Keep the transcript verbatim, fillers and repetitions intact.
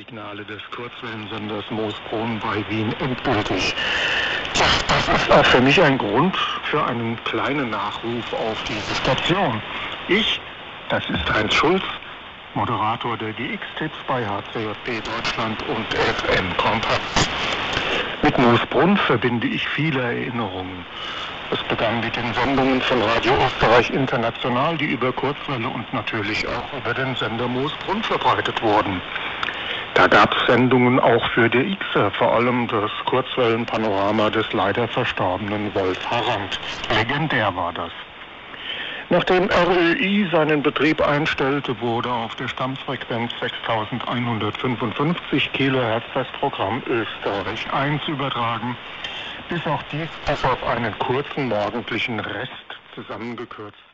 Signale des Kurzwellensenders Moosbrunn bei Wien endgültig. Tja, das ist auch für mich ein Grund für einen kleinen Nachruf auf diese Station. Ich, das ist Heinz Schulz, Moderator der G X-Tipps bei H C J B Deutschland und F M Kompass. Mit Moosbrunn verbinde ich viele Erinnerungen. Es begann mit den Sendungen von Radio Österreich International, die über Kurzwelle und natürlich auch über den Sender Moosbrunn verbreitet wurden. Da gab es Sendungen auch für die Xer, vor allem das Kurzwellenpanorama des leider verstorbenen Wolf Harand. Legendär war das. Nachdem R Ö I seinen Betrieb einstellte, wurde auf der Stammfrequenz sechstausendeinhundertfünfundfünfzig Kilohertz das Programm Österreich eins übertragen, bis auch dies bis auf einen kurzen morgendlichen Rest zusammengekürzt